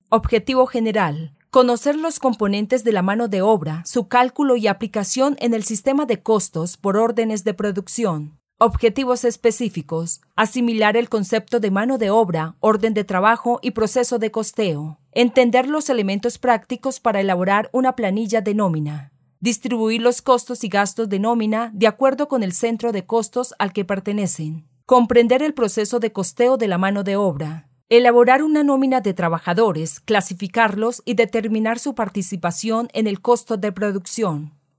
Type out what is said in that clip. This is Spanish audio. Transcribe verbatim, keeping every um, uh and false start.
Objetivo general: conocer los componentes de la mano de obra, su cálculo y aplicación en el sistema de costos por órdenes de producción. Objetivos específicos: asimilar el concepto de mano de obra, orden de trabajo y proceso de costeo. Entender los elementos prácticos para elaborar una planilla de nómina. Distribuir los costos y gastos de nómina de acuerdo con el centro de costos al que pertenecen. Comprender el proceso de costeo de la mano de obra. Elaborar una nómina de trabajadores, clasificarlos y determinar su participación en el costo de producción.